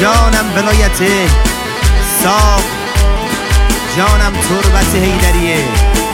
جانم ولایت ساق، جانم تربت حیدریه.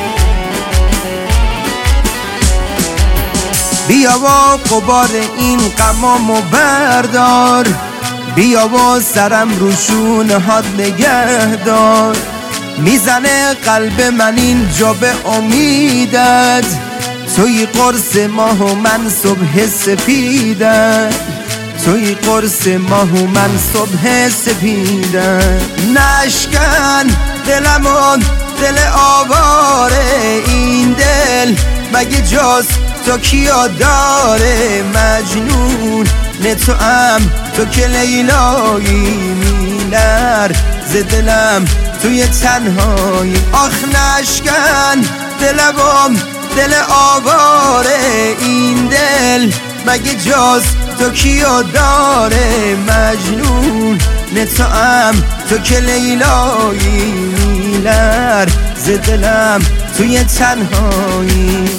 بیا و غبار این غمامو بردار، بیا و سرم رو شونه هات نگه دار. میزنه قلب من اینجا به امیدت، توی قرص ماه و من صبح سپیدت، توی قرص ماه و من صبح سپیدت. نشکن دلمون دل آواره، این دل مگه جاست تو کیا داره؟ مجنون نه تو هم تو که لیلایی، میلر ز دلم توی تنهایی. آخ نشکن دلم دل آواره، این دل مگه جاست تو کیا داره؟ مجنون نه تو هم تو که لیلایی، میلر ز دلم توی تنهایی.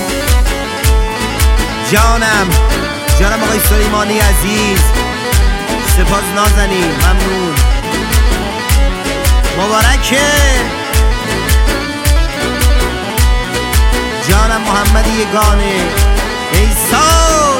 جانم جانم آقای سلیمانی عزیز، سپاس نازنین، ممنون، مبارکه. جانم محمد یگانه ایسان.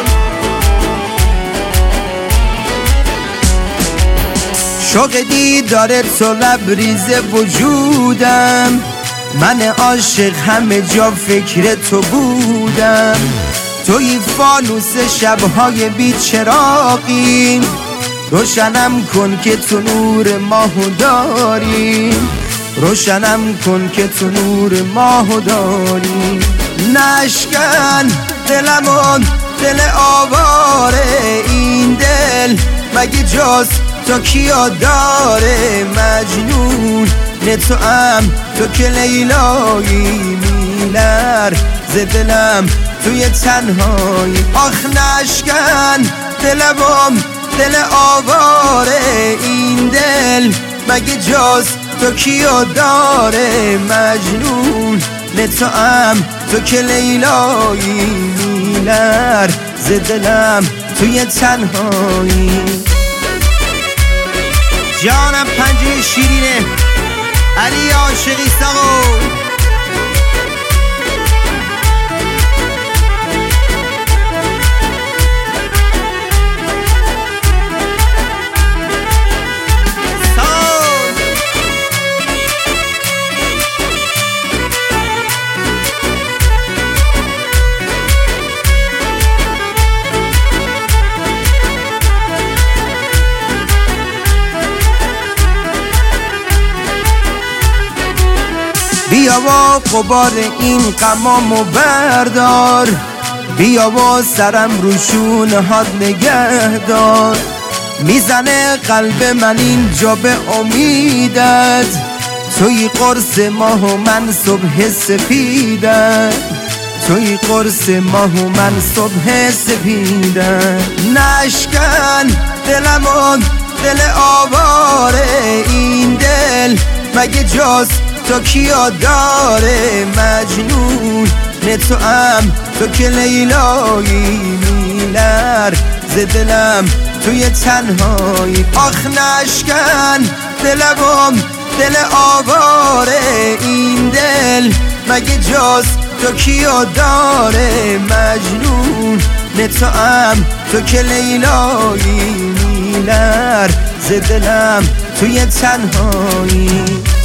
شوق دیدار تو لبریز وجودم، من عاشق همه جا فکر تو بودم. توی فانوس شبهای بیچراغی، روشنم کن که تو نور ماهو داری، روشنم کن که تو نور ماهو داری. نشکن دلمون دل آواره، این دل مگه جاست تو کیا داره؟ مجنون نه تو هم تو که لیلایی، میلر ز دلم توی تنهایی. آخ نشکن دلم دل آواره، این دل مگه جاست تو کیا داره؟ مجنون نه تو هم تو که لیلایی، میلر ز دلم توی تنهایی. جانم پنجه شیرینه علی عاشقی ساقو. بیا و غبار این غمامو بردار، بیا و سرم رو شونه هات نگه دار. میزنه قلب من اینجا به امیدت، توی قرص ماه و من صبح سپیدت، توی قرص ماه و من صبح سپیدت. نشکن دلمون دل آواره، این دل مگه جاست تو کیا داره؟ مجنون نه تو هم تو که لیلایی، میلر ز دلم توی تنهایی. آخ نشکن دلم دل آواره، این دل مگه جاست تو کیا داره؟ مجنون نه تو هم تو که لیلایی، میلر ز دلم توی تنهایی.